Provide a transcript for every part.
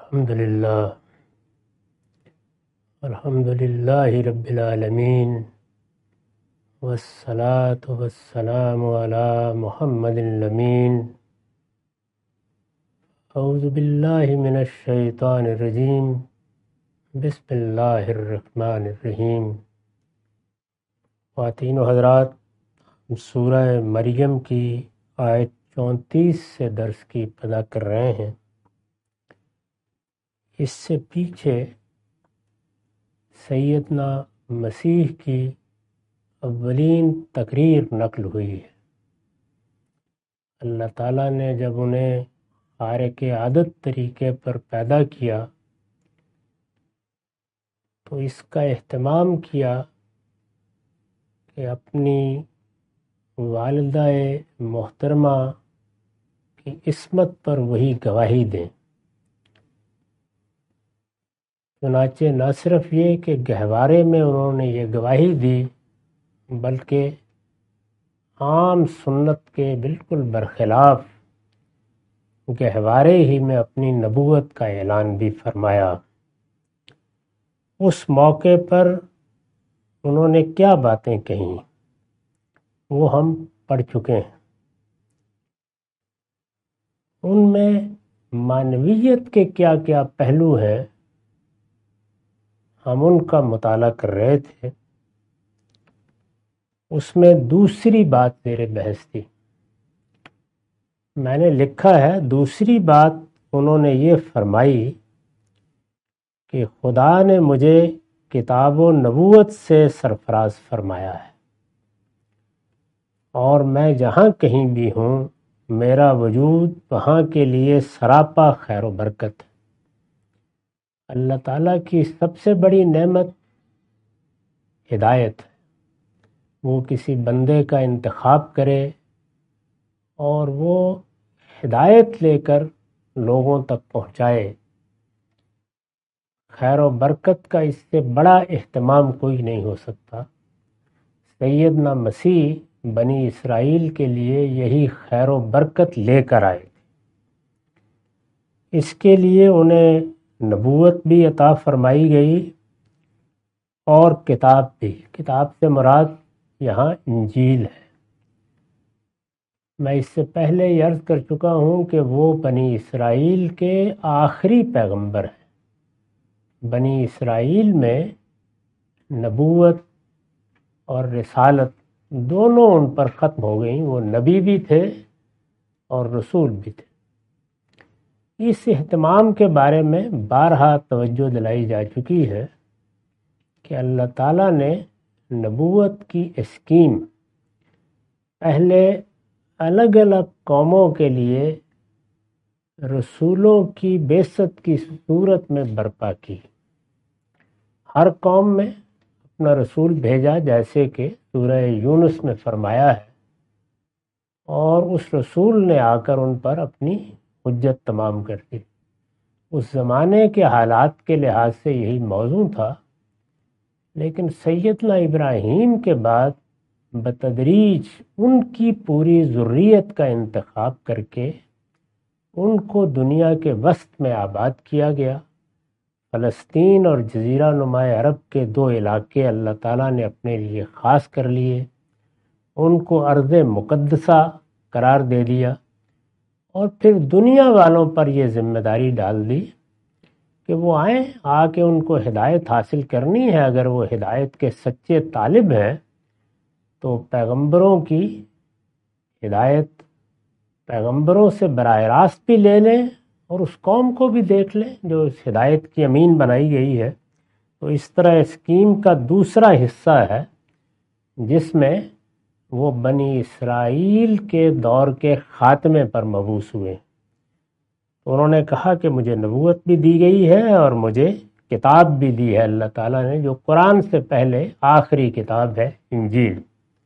الحمد للہ رب العالمین والصلاة والسلام علی محمد الامین اعوذ باللہ من الشیطان الرجیم بسم اللہ الرحمن الرحیم۔ خواتین و حضرات، ہم سورہ مریم کی آیت 34 سے درس کی ابتدا کر رہے ہیں۔ اس سے پیچھے سیدنا مسیح کی اولین تقریر نقل ہوئی ہے۔ اللہ تعالیٰ نے جب انہیں خارق عادت طریقے پر پیدا کیا تو اس کا اہتمام کیا کہ اپنی والدہ محترمہ کی عصمت پر وہی گواہی دیں۔ چنانچہ نہ صرف یہ کہ گہوارے میں انہوں نے یہ گواہی دی، بلکہ عام سنت کے بالکل برخلاف گہوارے ہی میں اپنی نبوت کا اعلان بھی فرمایا۔ اس موقع پر انہوں نے کیا باتیں کہیں وہ ہم پڑھ چکے ہیں۔ ان میں معنویت کے کیا کیا پہلو ہیں ہم ان کا مطالعہ کر رہے تھے۔ اس میں دوسری بات زیر بحث تھی۔ میں نے لکھا ہے دوسری بات انہوں نے یہ فرمائی کہ خدا نے مجھے کتاب و نبوت سے سرفراز فرمایا ہے، اور میں جہاں کہیں بھی ہوں میرا وجود وہاں کے لیے سراپا خیر و برکت ہے۔ اللہ تعالیٰ کی سب سے بڑی نعمت ہدایت ہے۔ وہ کسی بندے کا انتخاب کرے اور وہ ہدایت لے کر لوگوں تک پہنچائے۔ خیر و برکت کا اس سے بڑا اہتمام کوئی نہیں ہو سکتا۔ سیدنا مسیح بنی اسرائیل کے لیے یہی خیر و برکت لے کر آئے۔ اس کے لیے انہیں نبوت بھی عطا فرمائی گئی اور کتاب بھی۔ کتاب سے مراد یہاں انجیل ہے۔ میں اس سے پہلے یہ عرض کر چکا ہوں کہ وہ بنی اسرائیل کے آخری پیغمبر ہیں۔ بنی اسرائیل میں نبوت اور رسالت دونوں ان پر ختم ہو گئیں۔ وہ نبی بھی تھے اور رسول بھی تھے۔ اس اہتمام کے بارے میں بارہا توجہ دلائی جا چکی ہے کہ اللہ تعالیٰ نے نبوت کی اسکیم پہلے الگ الگ قوموں کے لیے رسولوں کی بعثت کی صورت میں برپا کی۔ ہر قوم میں اپنا رسول بھیجا، جیسے کہ سورہ یونس میں فرمایا ہے، اور اس رسول نے آ کر ان پر اپنی حجت تمام کر دی۔ اس زمانے کے حالات کے لحاظ سے یہی موضوع تھا، لیکن سیدنا ابراہیم کے بعد بتدریج ان کی پوری ذریت کا انتخاب کر کے ان کو دنیا کے وسط میں آباد کیا گیا۔ فلسطین اور جزیرہ نما عرب کے دو علاقے اللہ تعالیٰ نے اپنے لیے خاص کر لیے، ان کو ارض مقدسہ قرار دے دیا، اور پھر دنیا والوں پر یہ ذمہ داری ڈال دی کہ وہ آئیں، آ کے ان کو ہدایت حاصل کرنی ہے۔ اگر وہ ہدایت کے سچے طالب ہیں تو پیغمبروں کی ہدایت پیغمبروں سے براہ راست بھی لے لیں اور اس قوم کو بھی دیکھ لیں جو اس ہدایت کی امین بنائی گئی ہے۔ تو اس طرح اسکیم کا دوسرا حصہ ہے جس میں وہ بنی اسرائیل کے دور کے خاتمے پر مبعوث ہوئے۔ انہوں نے کہا کہ مجھے نبوت بھی دی گئی ہے اور مجھے کتاب بھی دی ہے اللہ تعالیٰ نے، جو قرآن سے پہلے آخری کتاب ہے، انجیل۔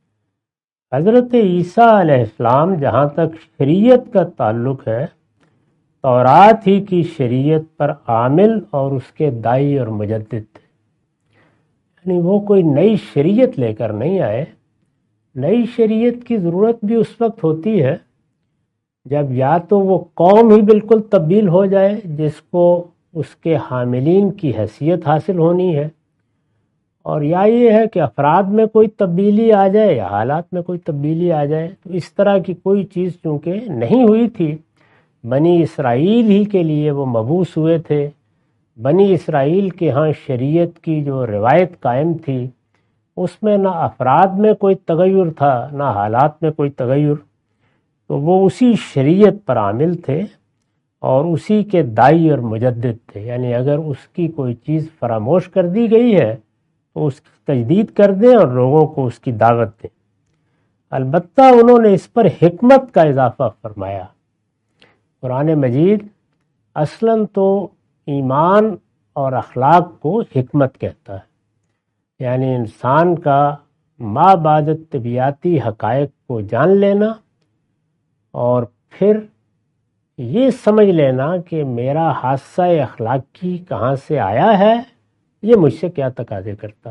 حضرت عیسیٰ علیہ السلام جہاں تک شریعت کا تعلق ہے، تورات ہی کی شریعت پر عامل اور اس کے داعی اور مجدد تھے۔ یعنی وہ کوئی نئی شریعت لے کر نہیں آئے۔ نئی شریعت کی ضرورت بھی اس وقت ہوتی ہے جب یا تو وہ قوم ہی بالکل تبدیل ہو جائے جس کو اس کے حاملین کی حیثیت حاصل ہونی ہے، اور یا یہ ہے کہ افراد میں کوئی تبدیلی آ جائے یا حالات میں کوئی تبدیلی آ جائے۔ تو اس طرح کی کوئی چیز چونکہ نہیں ہوئی تھی، بنی اسرائیل ہی کے لیے وہ مبعوث ہوئے تھے، بنی اسرائیل کے ہاں شریعت کی جو روایت قائم تھی اس میں نہ افراد میں کوئی تغیر تھا نہ حالات میں کوئی تغیر، تو وہ اسی شریعت پر عامل تھے اور اسی کے داعی اور مجدد تھے، یعنی اگر اس کی کوئی چیز فراموش کر دی گئی ہے تو اس کی تجدید کر دیں اور لوگوں کو اس کی دعوت دیں۔ البتہ انہوں نے اس پر حکمت کا اضافہ فرمایا۔ قرآن مجید اصلاً تو ایمان اور اخلاق کو حکمت کہتا ہے، یعنی انسان کا ما بعد طبیعتی حقائق کو جان لینا اور پھر یہ سمجھ لینا کہ میرا حادثہ اخلاقی کہاں سے آیا ہے، یہ مجھ سے کیا تقاضے کرتا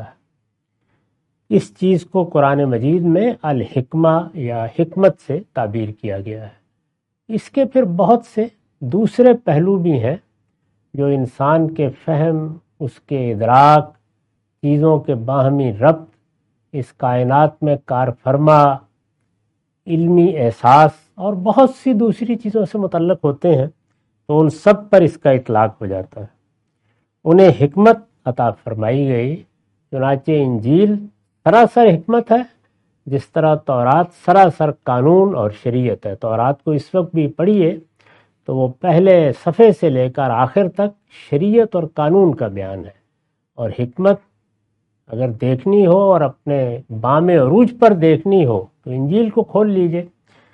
ہے۔ اس چیز کو قرآن مجید میں الحکمہ یا حکمت سے تعبیر کیا گیا ہے۔ اس کے پھر بہت سے دوسرے پہلو بھی ہیں جو انسان کے فہم، اس کے ادراک، چیزوں کے باہمی ربط، اس کائنات میں کار فرما علمی احساس اور بہت سی دوسری چیزوں سے متعلق ہوتے ہیں، تو ان سب پر اس کا اطلاق ہو جاتا ہے۔ انہیں حکمت عطا فرمائی گئی، چنانچہ انجیل سراسر حکمت ہے، جس طرح تورات سراسر قانون اور شریعت ہے۔ تورات کو اس وقت بھی پڑھیے تو وہ پہلے صفحے سے لے کر آخر تک شریعت اور قانون کا بیان ہے، اور حکمت اگر دیکھنی ہو اور اپنے بام عروج پر دیکھنی ہو تو انجیل کو کھول لیجئے۔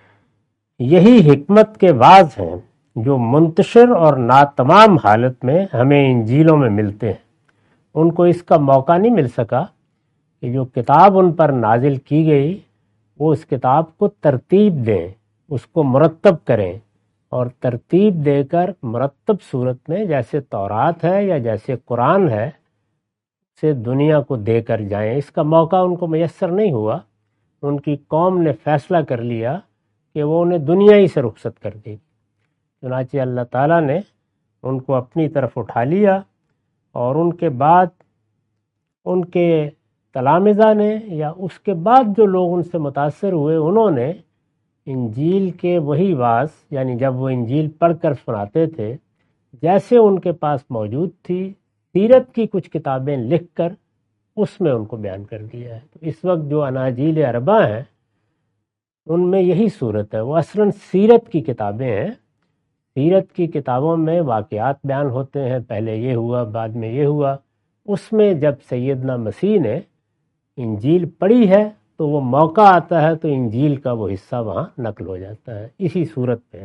یہی حکمت کے واعظ ہیں جو منتشر اور ناتمام حالت میں ہمیں انجیلوں میں ملتے ہیں۔ ان کو اس کا موقع نہیں مل سکا کہ جو کتاب ان پر نازل کی گئی وہ اس کتاب کو ترتیب دیں، اس کو مرتب کریں، اور ترتیب دے کر مرتب صورت میں جیسے تورات ہے یا جیسے قرآن ہے سے دنیا کو دے کر جائیں۔ اس کا موقع ان کو میسر نہیں ہوا۔ ان کی قوم نے فیصلہ کر لیا کہ وہ انہیں دنیا ہی سے رخصت کر دے گی، چنانچہ اللہ تعالیٰ نے ان کو اپنی طرف اٹھا لیا، اور ان کے بعد ان کے تلامذہ نے یا اس کے بعد جو لوگ ان سے متاثر ہوئے انہوں نے انجیل کے وہی واعظ، یعنی جب وہ انجیل پڑھ کر سناتے تھے، جیسے ان کے پاس موجود تھی سیرت کی کچھ کتابیں لکھ کر اس میں ان کو بیان کر دیا ہے۔ تو اس وقت جو اناجیل اربع ہیں ان میں یہی صورت ہے، وہ اصلاً سیرت کی کتابیں ہیں۔ سیرت کی کتابوں میں واقعات بیان ہوتے ہیں، پہلے یہ ہوا بعد میں یہ ہوا۔ اس میں جب سیدنا مسیح نے انجیل پڑھی ہے تو وہ موقع آتا ہے تو انجیل کا وہ حصہ وہاں نقل ہو جاتا ہے، اسی صورت پہ ہے۔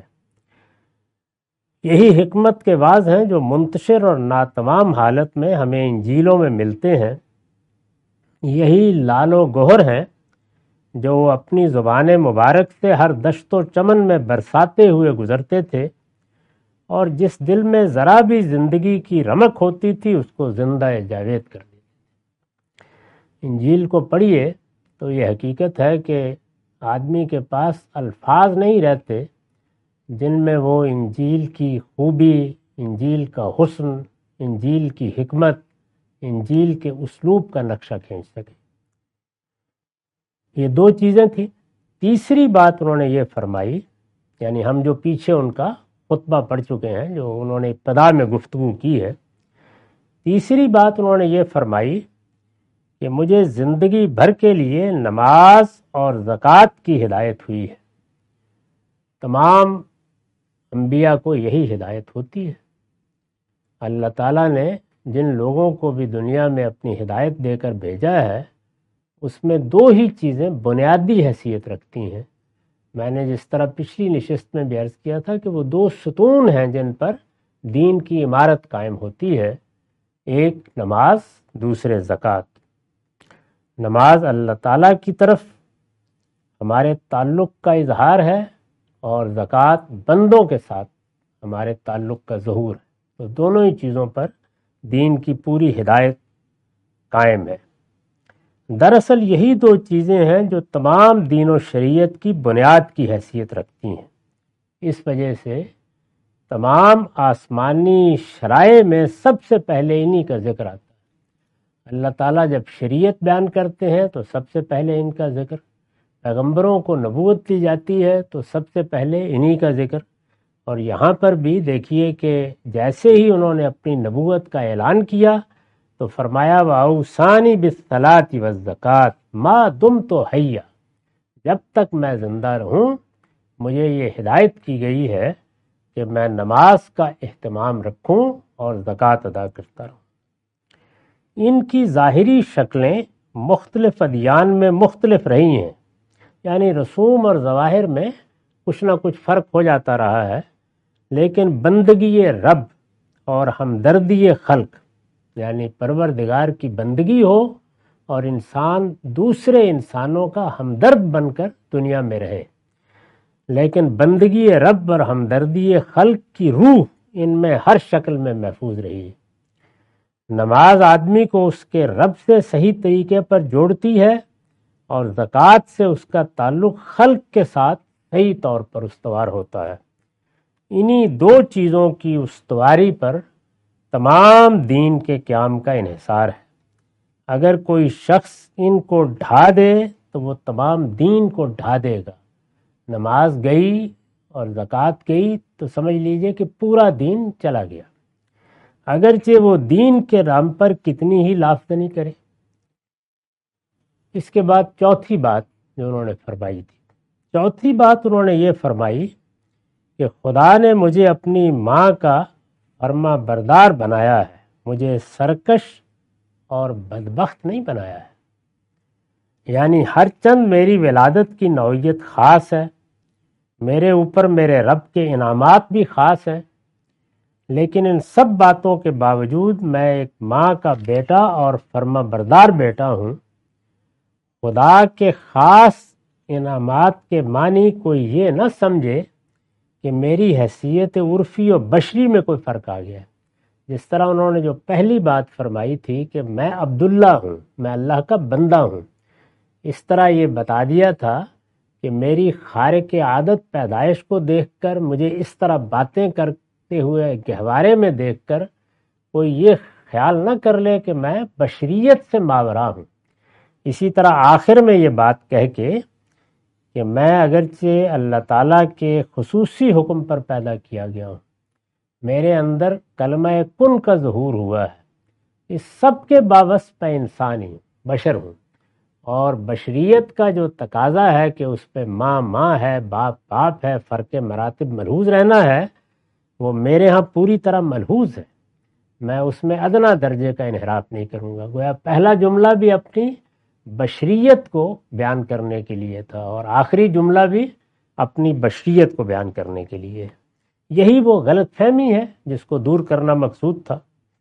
یہی حکمت کے واعظ ہیں جو منتشر اور ناتمام حالت میں ہمیں انجیلوں میں ملتے ہیں۔ یہی لال و گوہر ہیں جو وہ اپنی زبان مبارک سے ہر دشت و چمن میں برساتے ہوئے گزرتے تھے، اور جس دل میں ذرا بھی زندگی کی رمق ہوتی تھی اس کو زندہ جاوید کر دیتے۔ انجیل کو پڑھیے تو یہ حقیقت ہے کہ آدمی کے پاس الفاظ نہیں رہتے جن میں وہ انجیل کی خوبی، انجیل کا حسن، انجیل کی حکمت، انجیل کے اسلوب کا نقشہ کھینچ سکے۔ یہ دو چیزیں تھیں۔ تیسری بات انہوں نے یہ فرمائی، یعنی ہم جو پیچھے ان کا خطبہ پڑھ چکے ہیں جو انہوں نے ابتدا میں گفتگو کی ہے، تیسری بات انہوں نے یہ فرمائی کہ مجھے زندگی بھر کے لیے نماز اور زکوٰۃ کی ہدایت ہوئی ہے۔ تمام انبیاء کو یہی ہدایت ہوتی ہے۔ اللہ تعالیٰ نے جن لوگوں کو بھی دنیا میں اپنی ہدایت دے کر بھیجا ہے اس میں دو ہی چیزیں بنیادی حیثیت رکھتی ہیں۔ میں نے جس طرح پچھلی نشست میں بھی عرض کیا تھا کہ وہ دو ستون ہیں جن پر دین کی عمارت قائم ہوتی ہے، ایک نماز، دوسرے زکوٰۃ۔ نماز اللہ تعالیٰ کی طرف ہمارے تعلق کا اظہار ہے، اور زکوٰۃ بندوں کے ساتھ ہمارے تعلق کا ظہور ہے۔ تو دونوں ہی چیزوں پر دین کی پوری ہدایت قائم ہے۔ دراصل یہی دو چیزیں ہیں جو تمام دین و شریعت کی بنیاد کی حیثیت رکھتی ہیں۔ اس وجہ سے تمام آسمانی شرائع میں سب سے پہلے انہی کا ذکر آتا ہے۔ اللہ تعالیٰ جب شریعت بیان کرتے ہیں تو سب سے پہلے ان کا ذکر، پیغمبروں کو نبوت دی جاتی ہے تو سب سے پہلے انہی کا ذکر، اور یہاں پر بھی دیکھیے کہ جیسے ہی انہوں نے اپنی نبوت کا اعلان کیا تو فرمایا وَأَوْصَانِي بِالصَّلَاةِ وَالزَّكَاةِ مَا دُمْتُ حَيًّا، جب تک میں زندہ رہوں مجھے یہ ہدایت کی گئی ہے کہ میں نماز کا اہتمام رکھوں اور زکوٰۃ ادا کرتا رہوں۔ ان کی ظاہری شکلیں مختلف ادیان میں مختلف رہی ہیں، یعنی رسوم اور ظواہر میں کچھ نہ کچھ فرق ہو جاتا رہا ہے، لیکن بندگی رب اور ہمدردی خلق، یعنی پروردگار کی بندگی ہو اور انسان دوسرے انسانوں کا ہمدرد بن کر دنیا میں رہے، لیکن بندگی رب اور ہمدردی خلق کی روح ان میں ہر شکل میں محفوظ رہی ہے۔ نماز آدمی کو اس کے رب سے صحیح طریقے پر جوڑتی ہے، اور زکوٰۃ سے اس کا تعلق خلق کے ساتھ صحیح طور پر استوار ہوتا ہے۔ انہی دو چیزوں کی استواری پر تمام دین کے قیام کا انحصار ہے۔ اگر کوئی شخص ان کو ڈھا دے تو وہ تمام دین کو ڈھا دے گا۔ نماز گئی اور زکوٰۃ گئی تو سمجھ لیجئے کہ پورا دین چلا گیا، اگرچہ وہ دین کے نام پر کتنی ہی لافزنی کرے۔ اس کے بعد چوتھی بات جو انہوں نے فرمائی تھی، چوتھی بات انہوں نے یہ فرمائی کہ خدا نے مجھے اپنی ماں کا فرما بردار بنایا ہے، مجھے سرکش اور بدبخت نہیں بنایا ہے۔ یعنی ہر چند میری ولادت کی نوعیت خاص ہے، میرے اوپر میرے رب کے انعامات بھی خاص ہیں، لیکن ان سب باتوں کے باوجود میں ایک ماں کا بیٹا اور فرما بردار بیٹا ہوں۔ خدا کے خاص انعامات کے معنی کوئی یہ نہ سمجھے کہ میری حیثیت عرفی و بشری میں کوئی فرق آ گیا ہے۔ جس طرح انہوں نے جو پہلی بات فرمائی تھی کہ میں عبداللہ ہوں، میں اللہ کا بندہ ہوں، اس طرح یہ بتا دیا تھا کہ میری خارق عادت پیدائش کو دیکھ کر، مجھے اس طرح باتیں کرتے ہوئے گہوارے میں دیکھ کر کوئی یہ خیال نہ کر لے کہ میں بشریت سے ماوراء ہوں۔ اسی طرح آخر میں یہ بات کہہ کے کہ میں اگرچہ اللہ تعالیٰ کے خصوصی حکم پر پیدا کیا گیا ہوں، میرے اندر کلمہ کن کا ظہور ہوا ہے، اس سب کے باوصف انسان ہی بشر ہوں، اور بشریت کا جو تقاضا ہے کہ اس پہ ماں ماں ہے، باپ باپ ہے، فرق مراتب ملحوظ رہنا ہے، وہ میرے ہاں پوری طرح ملحوظ ہے۔ میں اس میں ادنا درجے کا انحراف نہیں کروں گا۔ گویا پہلا جملہ بھی اپنی بشریت کو بیان کرنے کے لیے تھا، اور آخری جملہ بھی اپنی بشریت کو بیان کرنے کے لیے۔ یہی وہ غلط فہمی ہے جس کو دور کرنا مقصود تھا۔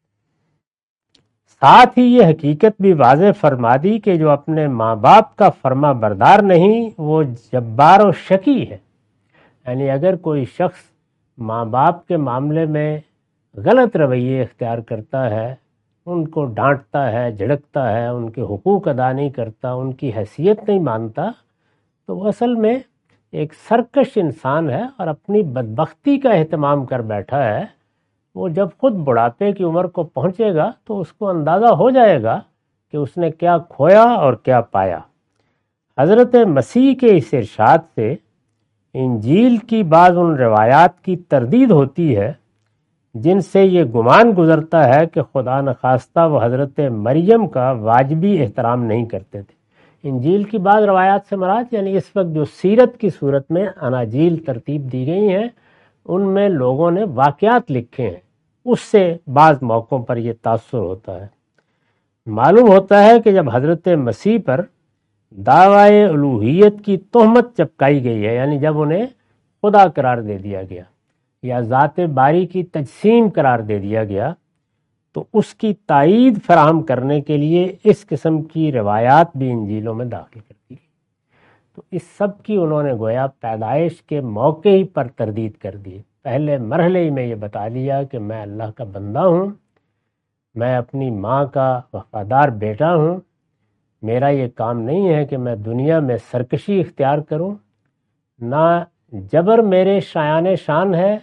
ساتھ ہی یہ حقیقت بھی واضح فرما دی کہ جو اپنے ماں باپ کا فرما بردار نہیں وہ جبار و شقی ہے۔ یعنی اگر کوئی شخص ماں باپ کے معاملے میں غلط رویے اختیار کرتا ہے، ان کو ڈانٹتا ہے، جھڑکتا ہے، ان کے حقوق ادا نہیں کرتا، ان کی حیثیت نہیں مانتا، تو وہ اصل میں ایک سرکش انسان ہے اور اپنی بدبختی کا اہتمام کر بیٹھا ہے۔ وہ جب خود بڑھاپے کی عمر کو پہنچے گا تو اس کو اندازہ ہو جائے گا کہ اس نے کیا کھویا اور کیا پایا۔ حضرت مسیح کے اس ارشاد سے انجیل کی بعض ان روایات کی تردید ہوتی ہے جن سے یہ گمان گزرتا ہے کہ خدا نخواستہ وہ حضرت مریم کا واجبی احترام نہیں کرتے تھے۔ انجیل کی بعض روایات سے مراد یعنی اس وقت جو سیرت کی صورت میں اناجیل ترتیب دی گئی ہیں، ان میں لوگوں نے واقعات لکھے ہیں، اس سے بعض موقعوں پر یہ تاثر ہوتا ہے۔ معلوم ہوتا ہے کہ جب حضرت مسیح پر دعوی الوہیت کی تہمت چپکائی گئی ہے، یعنی جب انہیں خدا قرار دے دیا گیا یا ذات باری کی تجسیم قرار دے دیا گیا، تو اس کی تائید فراہم کرنے کے لیے اس قسم کی روایات بھی انجیلوں میں داخل کر دی گئی۔ تو اس سب کی انہوں نے گویا پیدائش کے موقع ہی پر تردید کر دی۔ پہلے مرحلے ہی میں یہ بتا دیا کہ میں اللہ کا بندہ ہوں، میں اپنی ماں کا وفادار بیٹا ہوں، میرا یہ کام نہیں ہے کہ میں دنیا میں سرکشی اختیار کروں، نہ جبر میرے شایان شان ہے،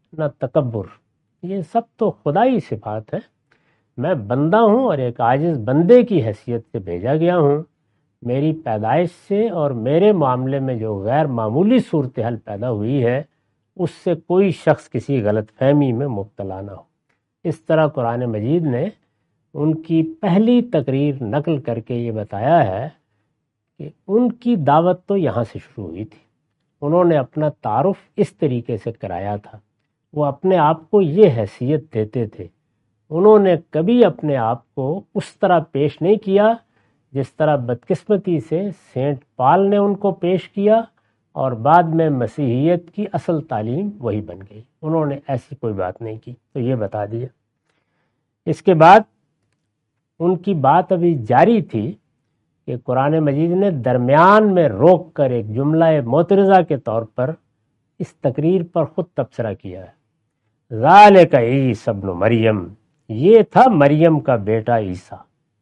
نہ تکبر، یہ سب تو خدائی صفات ہے۔ میں بندہ ہوں اور ایک عاجز بندے کی حیثیت سے بھیجا گیا ہوں۔ میری پیدائش سے اور میرے معاملے میں جو غیر معمولی صورتحال پیدا ہوئی ہے اس سے کوئی شخص کسی غلط فہمی میں مبتلا نہ ہو۔ اس طرح قرآن مجید نے ان کی پہلی تقریر نقل کر کے یہ بتایا ہے کہ ان کی دعوت تو یہاں سے شروع ہوئی تھی۔ انہوں نے اپنا تعارف اس طریقے سے کرایا تھا، وہ اپنے آپ کو یہ حیثیت دیتے تھے۔ انہوں نے کبھی اپنے آپ کو اس طرح پیش نہیں کیا جس طرح بدقسمتی سے سینٹ پال نے ان کو پیش کیا، اور بعد میں مسیحیت کی اصل تعلیم وہی بن گئی۔ انہوں نے ایسی کوئی بات نہیں کی، تو یہ بتا دیا۔ اس کے بعد ان کی بات ابھی جاری تھی کہ قرآن مجید نے درمیان میں روک کر ایک جملہ معترضہ کے طور پر اس تقریر پر خود تبصرہ کیا ہے۔ ذالک عیسی ابن مریم، یہ تھا مریم کا بیٹا عیسیٰ،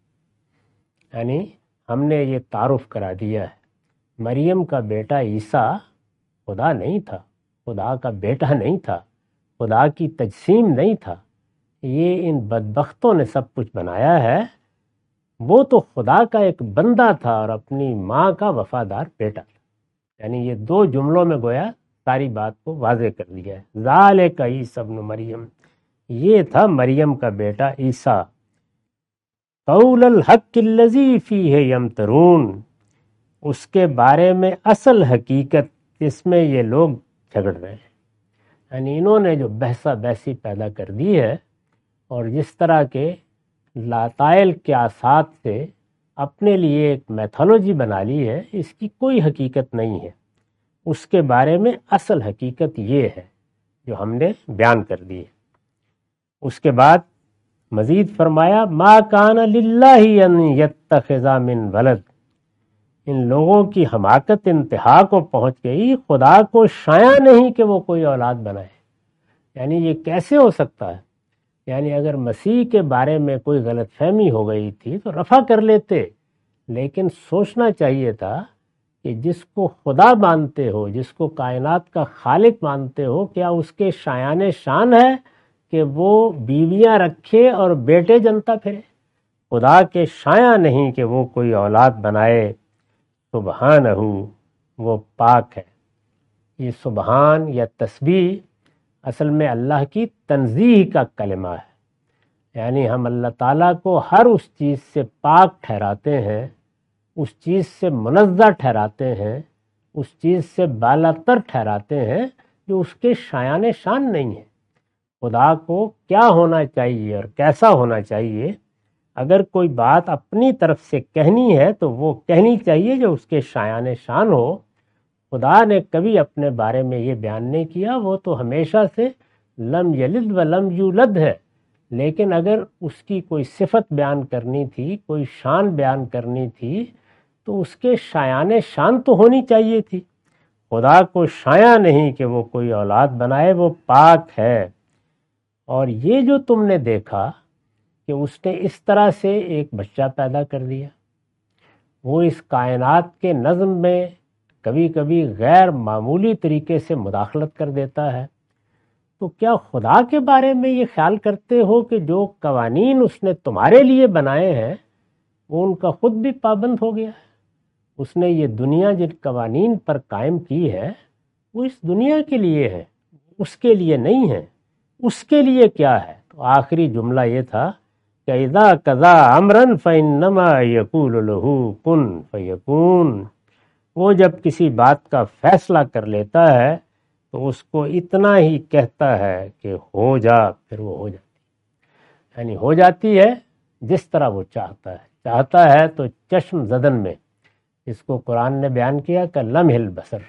یعنی ہم نے یہ تعارف کرا دیا ہے۔ مریم کا بیٹا عیسیٰ خدا نہیں تھا، خدا کا بیٹا نہیں تھا، خدا کی تجسیم نہیں تھا۔ یہ ان بدبختوں نے سب کچھ بنایا ہے۔ وہ تو خدا کا ایک بندہ تھا اور اپنی ماں کا وفادار بیٹا تھا۔ یعنی یہ دو جملوں میں گویا ساری بات کو واضح کر دیا ہے۔ ذالک عیسی ابن مریم، یہ تھا مریم کا بیٹا عیسیٰ۔ قول الحق الذی فیہ یمترون، اس کے بارے میں اصل حقیقت جس میں یہ لوگ جھگڑ رہے ہیں۔ یعنی انہوں نے جو بحثہ بحثی پیدا کر دی ہے اور جس طرح کے لاتائل قیاسات سے اپنے لیے ایک میتھولوجی بنا لی ہے، اس کی کوئی حقیقت نہیں ہے۔ اس کے بارے میں اصل حقیقت یہ ہے جو ہم نے بیان کر دی ہے۔ اس کے بعد مزید فرمایا ما کان للہ ان یتخذ من ولد، ان لوگوں کی حماقت انتہا کو پہنچ گئی، خدا کو شایع نہیں کہ وہ کوئی اولاد بنائے۔ یعنی یہ کیسے ہو سکتا ہے؟ یعنی اگر مسیح کے بارے میں کوئی غلط فہمی ہو گئی تھی تو رفع کر لیتے، لیکن سوچنا چاہیے تھا کہ جس کو خدا مانتے ہو، جس کو کائنات کا خالق مانتے ہو، کیا اس کے شایان شان ہے کہ وہ بیویاں رکھے اور بیٹے جنتا پھرے؟ خدا کے شایع نہیں کہ وہ کوئی اولاد بنائے۔ سبحانہ، وہ پاک ہے۔ یہ سبحان یا تسبیح اصل میں اللہ کی تنزیہ کا کلمہ ہے۔ یعنی ہم اللہ تعالیٰ کو ہر اس چیز سے پاک ٹھہراتے ہیں، اس چیز سے منزہ ٹھہراتے ہیں، اس چیز سے بالا تر ٹھہراتے ہیں جو اس کے شایان شان نہیں ہے۔ خدا کو کیا ہونا چاہیے اور کیسا ہونا چاہیے، اگر کوئی بات اپنی طرف سے کہنی ہے تو وہ کہنی چاہیے جو اس کے شایان شان ہو۔ خدا نے کبھی اپنے بارے میں یہ بیان نہیں کیا، وہ تو ہمیشہ سے لم یلد و لم یولد ہے، لیکن اگر اس کی کوئی صفت بیان کرنی تھی، کوئی شان بیان کرنی تھی تو اس کے شایان شان تو ہونی چاہیے تھی۔ خدا کو شایع نہیں کہ وہ کوئی اولاد بنائے، وہ پاک ہے۔ اور یہ جو تم نے دیکھا کہ اس نے اس طرح سے ایک بچہ پیدا کر دیا، وہ اس کائنات کے نظم میں کبھی کبھی غیر معمولی طریقے سے مداخلت کر دیتا ہے، تو کیا خدا کے بارے میں یہ خیال کرتے ہو کہ جو قوانین اس نے تمہارے لیے بنائے ہیں وہ ان کا خود بھی پابند ہو گیا ہے؟ اس نے یہ دنیا جن قوانین پر قائم کی ہے وہ اس دنیا کے لیے ہے، اس کے لیے نہیں ہے۔ اس کے لیے کیا ہے؟ تو آخری جملہ یہ تھا کہ اذا قضا امرا فانما یقول له کن فیکون، وہ جب کسی بات کا فیصلہ کر لیتا ہے تو اس کو اتنا ہی کہتا ہے کہ ہو جا، پھر وہ ہو جاتی ہے۔ یعنی ہو جاتی ہے جس طرح وہ چاہتا ہے تو چشم زدن میں، اس کو قرآن نے بیان کیا کہ لمح البصر،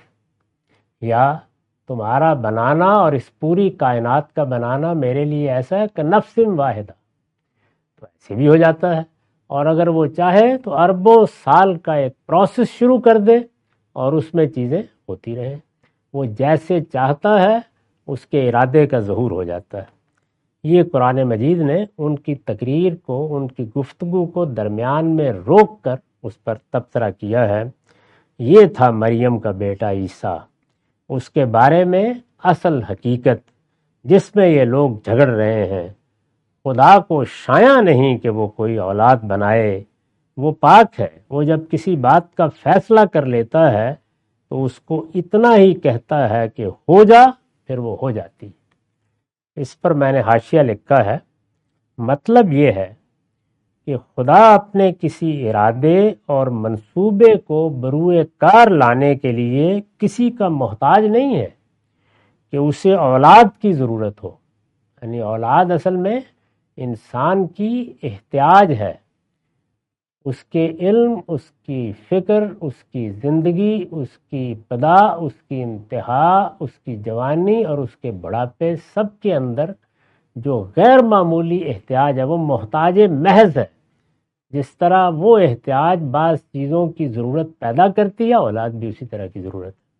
یا تمہارا بنانا اور اس پوری کائنات کا بنانا میرے لیے ایسا ہے کہ نفس واحدہ، تو ایسے بھی ہو جاتا ہے۔ اور اگر وہ چاہے تو اربوں سال کا ایک پروسیس شروع کر دے اور اس میں چیزیں ہوتی رہیں۔ وہ جیسے چاہتا ہے اس کے ارادے کا ظہور ہو جاتا ہے۔ یہ قرآن مجید نے ان کی تقریر کو، ان کی گفتگو کو درمیان میں روک کر اس پر تبصرہ کیا ہے۔ یہ تھا مریم کا بیٹا عیسیٰ، اس کے بارے میں اصل حقیقت جس میں یہ لوگ جھگڑ رہے ہیں، خدا کو شایع نہیں کہ وہ کوئی اولاد بنائے، وہ پاک ہے، وہ جب کسی بات کا فیصلہ کر لیتا ہے تو اس کو اتنا ہی کہتا ہے کہ ہو جا، پھر وہ ہو جاتی ہے۔ اس پر میں نے حاشیہ لکھا ہے، مطلب یہ ہے کہ خدا اپنے کسی ارادے اور منصوبے کو بروئے کار لانے کے لیے کسی کا محتاج نہیں ہے کہ اسے اولاد کی ضرورت ہو۔ یعنی اولاد اصل میں انسان کی احتیاج ہے، اس کے علم، اس کی فکر، اس کی زندگی، اس کی ابتدا، اس کی انتہا، اس کی جوانی اور اس کے بڑھاپے، سب کے اندر جو غیر معمولی احتیاج ہے وہ محتاج محض ہے۔ جس طرح وہ احتیاج بعض چیزوں کی ضرورت پیدا کرتی ہے، اولاد بھی اسی طرح کی ضرورت ہے۔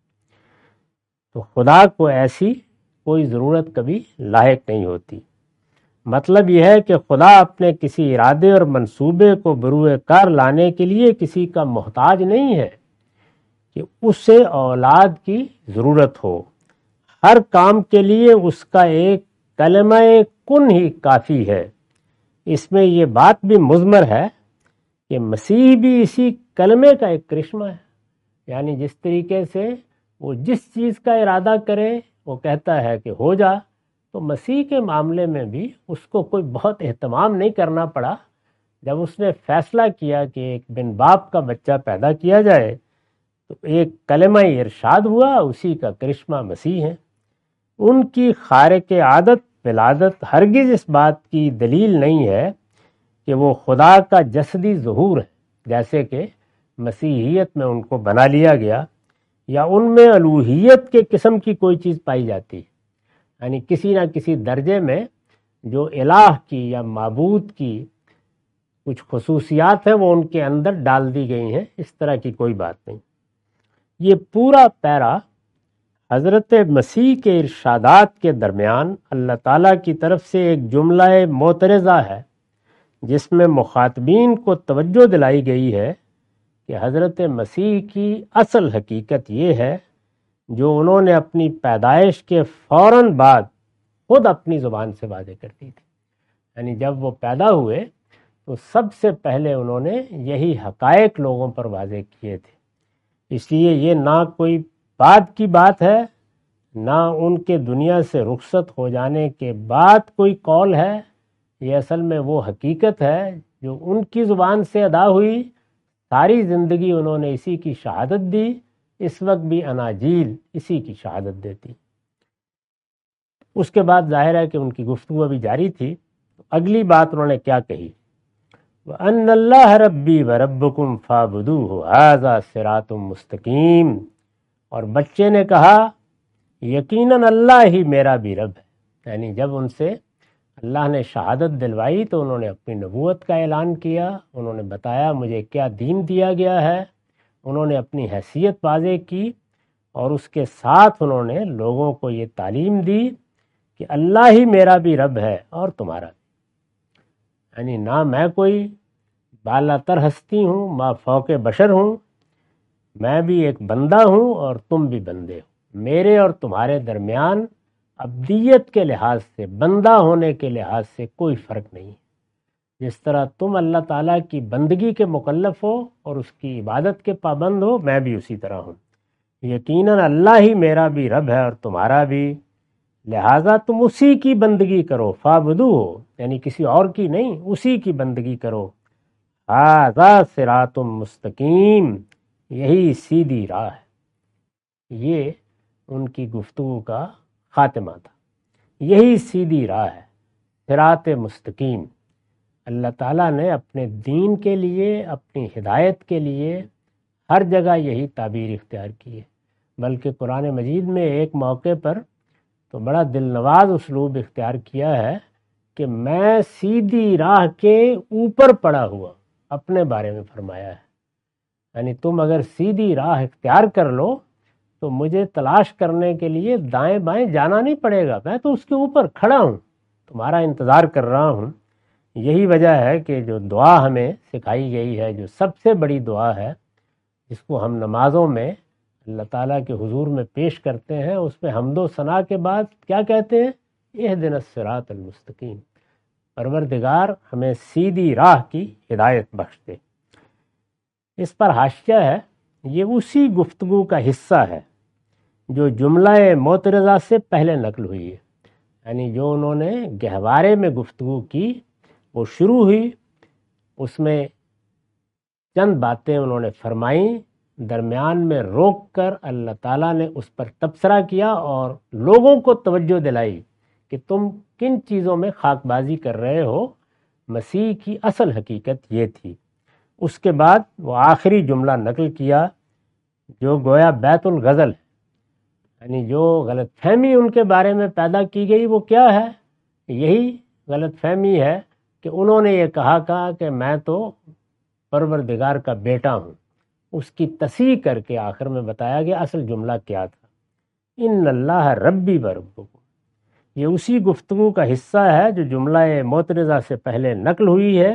تو خدا کو ایسی کوئی ضرورت کبھی لاحق نہیں ہوتی۔ مطلب یہ ہے کہ خدا اپنے کسی ارادے اور منصوبے کو بروئے کار لانے کے لیے کسی کا محتاج نہیں ہے کہ اسے اولاد کی ضرورت ہو۔ ہر کام کے لیے اس کا ایک کلمہ کن ہی کافی ہے۔ اس میں یہ بات بھی مضمر ہے کہ مسیح بھی اسی کلمے کا ایک کرشمہ ہے۔ یعنی جس طریقے سے وہ جس چیز کا ارادہ کرے وہ کہتا ہے کہ ہو جا، تو مسیح کے معاملے میں بھی اس کو کوئی بہت اہتمام نہیں کرنا پڑا۔ جب اس نے فیصلہ کیا کہ ایک بن باپ کا بچہ پیدا کیا جائے تو ایک کلمہ ارشاد ہوا، اسی کا کرشمہ مسیح ہے۔ ان کی خارق عادت ولادت ہرگز اس بات کی دلیل نہیں ہے کہ وہ خدا کا جسدی ظہور ہے، جیسے کہ مسیحیت میں ان کو بنا لیا گیا، یا ان میں الوہیت کے قسم کی کوئی چیز پائی جاتی ہے۔ یعنی کسی نہ کسی درجے میں جو الہ کی یا معبود کی کچھ خصوصیات ہیں وہ ان کے اندر ڈال دی گئی ہیں، اس طرح کی کوئی بات نہیں۔ یہ پورا پیرا حضرت مسیح کے ارشادات کے درمیان اللہ تعالیٰ کی طرف سے ایک جملہ معترضہ ہے، جس میں مخاطبین کو توجہ دلائی گئی ہے کہ حضرت مسیح کی اصل حقیقت یہ ہے جو انہوں نے اپنی پیدائش کے فوراً بعد خود اپنی زبان سے واضح کر دی تھی۔ یعنی جب وہ پیدا ہوئے تو سب سے پہلے انہوں نے یہی حقائق لوگوں پر واضح کیے تھے۔ اس لیے یہ نہ کوئی بعد کی بات ہے، نہ ان کے دنیا سے رخصت ہو جانے کے بعد کوئی قول ہے، یہ اصل میں وہ حقیقت ہے جو ان کی زبان سے ادا ہوئی۔ ساری زندگی انہوں نے اسی کی شہادت دی، اس وقت بھی اناجیل اسی کی شہادت دیتی۔ اس کے بعد ظاہر ہے کہ ان کی گفتگو ابھی جاری تھی۔ اگلی بات انہوں نے کیا کہی؟ وَأَنَّ اللَّهَ رَبِّي وَرَبُّكُمْ فَاعْبُدُوهُ هَذَا صِرَاطٌ مُسْتَقِيمٌ۔ اور بچے نے کہا یقیناً اللہ ہی میرا بھی رب ہے۔ یعنی جب ان سے اللہ نے شہادت دلوائی تو انہوں نے اپنی نبوت کا اعلان کیا، انہوں نے بتایا مجھے کیا دین دیا گیا ہے، انہوں نے اپنی حیثیت واضح کی، اور اس کے ساتھ انہوں نے لوگوں کو یہ تعلیم دی کہ اللہ ہی میرا بھی رب ہے اور تمہارا بھی۔ یعنی نہ میں کوئی بالا تر ہستی ہوں، ما فوق بشر ہوں، میں بھی ایک بندہ ہوں اور تم بھی بندے ہو۔ میرے اور تمہارے درمیان ابدیت کے لحاظ سے، بندہ ہونے کے لحاظ سے کوئی فرق نہیں۔ جس طرح تم اللہ تعالیٰ کی بندگی کے مکلف ہو اور اس کی عبادت کے پابند ہو، میں بھی اسی طرح ہوں۔ یقیناً اللہ ہی میرا بھی رب ہے اور تمہارا بھی، لہٰذا تم اسی کی بندگی کرو۔ فَاعْبُدُوهُ یعنی کسی اور کی نہیں، اسی کی بندگی کرو۔ هَذَا صِرَاطٌ مُسْتَقِيمٌ یہی سیدھی راہ ہے۔ یہ ان کی گفتگو کا خاتمہ تھا۔ یہی سیدھی راہ ہے، صراط مستقیم۔ اللہ تعالیٰ نے اپنے دین کے لیے، اپنی ہدایت کے لیے ہر جگہ یہی تعبیر اختیار کی ہے۔ بلکہ قرآن مجید میں ایک موقع پر تو بڑا دل نواز اسلوب اختیار کیا ہے کہ میں سیدھی راہ کے اوپر پڑا ہوا اپنے بارے میں فرمایا ہے۔ یعنی تم اگر سیدھی راہ اختیار کر لو تو مجھے تلاش کرنے کے لیے دائیں بائیں جانا نہیں پڑے گا، میں تو اس کے اوپر کھڑا ہوں، تمہارا انتظار کر رہا ہوں۔ یہی وجہ ہے کہ جو دعا ہمیں سکھائی گئی ہے، جو سب سے بڑی دعا ہے، جس کو ہم نمازوں میں اللہ تعالیٰ کے حضور میں پیش کرتے ہیں، اس میں حمد و ثنا کے بعد کیا کہتے ہیں؟ اہدنا الصراط المستقیم، پروردگار ہمیں سیدھی راہ کی ہدایت بخش دے۔ اس پر حاشیہ ہے، یہ اسی گفتگو کا حصہ ہے جو جملہ معترضہ سے پہلے نقل ہوئی ہے، یعنی جو انہوں نے گہوارے میں گفتگو کی وہ شروع ہوئی، اس میں چند باتیں انہوں نے فرمائیں، درمیان میں روک کر اللہ تعالیٰ نے اس پر تبصرہ کیا اور لوگوں کو توجہ دلائی کہ تم کن چیزوں میں خاک بازی کر رہے ہو، مسیح کی اصل حقیقت یہ تھی۔ اس کے بعد وہ آخری جملہ نقل کیا جو گویا بیت الغزل ہے، یعنی جو غلط فہمی ان کے بارے میں پیدا کی گئی وہ کیا ہے؟ یہی غلط فہمی ہے کہ انہوں نے یہ کہا کہ میں تو پروردگار کا بیٹا ہوں۔ اس کی تصحیح کر کے آخر میں بتایا گیا اصل جملہ کیا تھا، ان اللہ ربی و ربکم۔ یہ اسی گفتگو کا حصہ ہے جو جملہ معترضہ سے پہلے نقل ہوئی ہے۔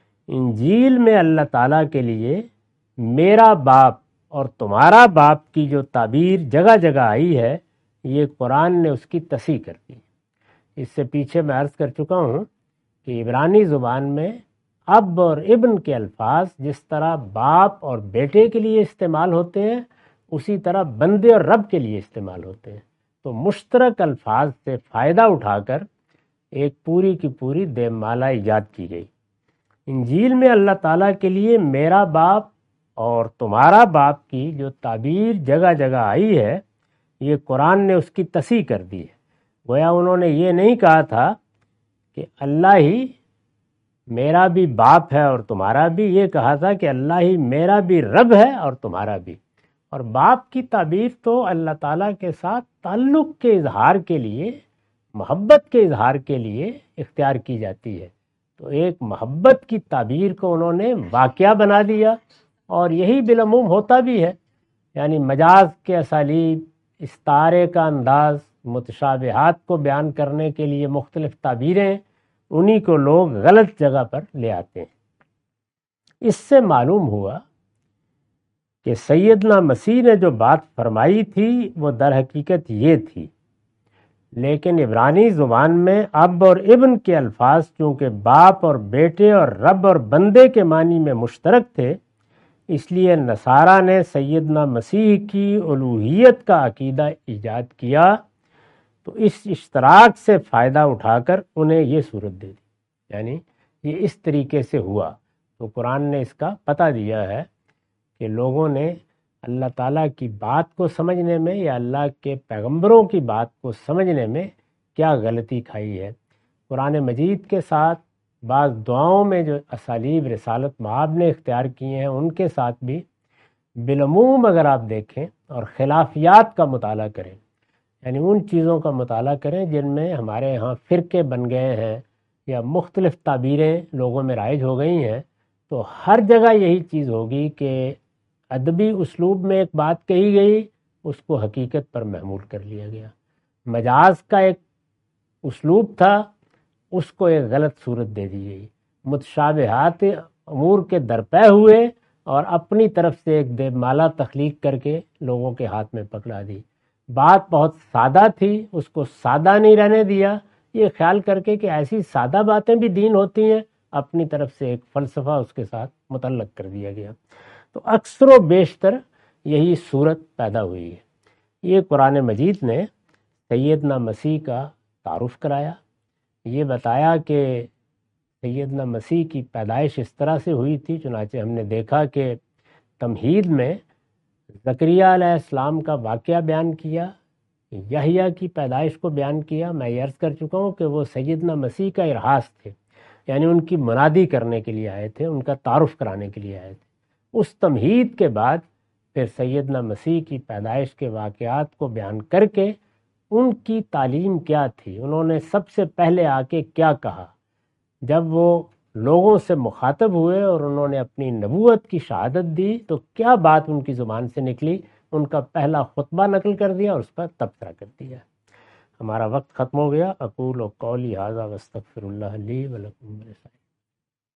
انجیل میں اللہ تعالیٰ کے لیے میرا باپ اور تمہارا باپ کی جو تعبیر جگہ جگہ آئی ہے، یہ قرآن نے اس کی تصحیح کر دی۔ اس سے پیچھے میں عرض کر چکا ہوں کہ عبرانی زبان میں اب اور ابن کے الفاظ جس طرح باپ اور بیٹے کے لیے استعمال ہوتے ہیں، اسی طرح بندے اور رب کے لیے استعمال ہوتے ہیں۔ تو مشترک الفاظ سے فائدہ اٹھا کر ایک پوری کی پوری دیومالا ایجاد کی گئی۔ انجیل میں اللہ تعالیٰ کے لیے میرا باپ اور تمہارا باپ کی جو تعبیر جگہ جگہ آئی ہے، یہ قرآن نے اس کی تصحیح کر دی ہے۔ گویا انہوں نے یہ نہیں کہا تھا کہ اللہ ہی میرا بھی باپ ہے اور تمہارا بھی، یہ کہا تھا کہ اللہ ہی میرا بھی رب ہے اور تمہارا بھی۔ اور باپ کی تعبیر تو اللہ تعالیٰ کے ساتھ تعلق کے اظہار کے لیے، محبت کے اظہار کے لیے اختیار کی جاتی ہے۔ تو ایک محبت کی تعبیر کو انہوں نے واقعہ بنا دیا، اور یہی بالعموم ہوتا بھی ہے، یعنی مجاز کے اسالیب، استعارے کا انداز، متشابہات کو بیان کرنے کے لیے مختلف تعبیریں، انہی کو لوگ غلط جگہ پر لے آتے ہیں۔ اس سے معلوم ہوا کہ سیدنا مسیح نے جو بات فرمائی تھی وہ در حقیقت یہ تھی، لیکن عبرانی زبان میں اب اور ابن کے الفاظ چونکہ باپ اور بیٹے اور رب اور بندے کے معنی میں مشترک تھے، اس لیے نصارہ نے سیدنا مسیح کی الوہیت کا عقیدہ ایجاد کیا، تو اس اشتراک سے فائدہ اٹھا کر انہیں یہ صورت دے دی، یعنی یہ اس طریقے سے ہوا۔ تو قرآن نے اس کا پتہ دیا ہے کہ لوگوں نے اللہ تعالیٰ کی بات کو سمجھنے میں یا اللہ کے پیغمبروں کی بات کو سمجھنے میں کیا غلطی کھائی ہے۔ قرآن مجید کے ساتھ بعض دعاؤں میں جو اسالیب رسالت مآب نے اختیار کیے ہیں، ان کے ساتھ بھی بالعموم اگر آپ دیکھیں اور خلافیات کا مطالعہ کریں، یعنی ان چیزوں کا مطالعہ کریں جن میں ہمارے ہاں فرقے بن گئے ہیں یا مختلف تعبیریں لوگوں میں رائج ہو گئی ہیں، تو ہر جگہ یہی چیز ہوگی کہ ادبی اسلوب میں ایک بات کہی گئی، اس کو حقیقت پر محمول کر لیا گیا۔ مجاز کا ایک اسلوب تھا، اس کو ایک غلط صورت دے دی گئی۔ متشابہات امور کے درپے ہوئے اور اپنی طرف سے ایک دیومالا تخلیق کر کے لوگوں کے ہاتھ میں پکڑا دی۔ بات بہت سادہ تھی، اس کو سادہ نہیں رہنے دیا، یہ خیال کر کے کہ ایسی سادہ باتیں بھی دین ہوتی ہیں، اپنی طرف سے ایک فلسفہ اس کے ساتھ متعلق کر دیا گیا۔ تو اکثر و بیشتر یہی صورت پیدا ہوئی ہے۔ یہ قرآن مجید نے سیدنا مسیح کا تعارف کرایا، یہ بتایا کہ سیدنا مسیح کی پیدائش اس طرح سے ہوئی تھی۔ چنانچہ ہم نے دیکھا کہ تمہید میں زکریہ علیہ السلام کا واقعہ بیان کیا، یحییٰ کی پیدائش کو بیان کیا۔ میں یہ عرض کر چکا ہوں کہ وہ سیدنا مسیح کا ارہاس تھے، یعنی ان کی منادی کرنے کے لیے آئے تھے، ان کا تعارف کرانے کے لیے آئے تھے۔ اس تمہید کے بعد پھر سیدنا مسیح کی پیدائش کے واقعات کو بیان کر کے ان کی تعلیم کیا تھی، انہوں نے سب سے پہلے آ کے کیا کہا، جب وہ لوگوں سے مخاطب ہوئے اور انہوں نے اپنی نبوت کی شہادت دی تو کیا بات ان کی زبان سے نکلی، ان کا پہلا خطبہ نقل کر دیا اور اس پر تبصرہ کر دیا۔ ہمارا وقت ختم ہو گیا۔ اقول قولی ھذا واستغفر اللہ لی ولکم۔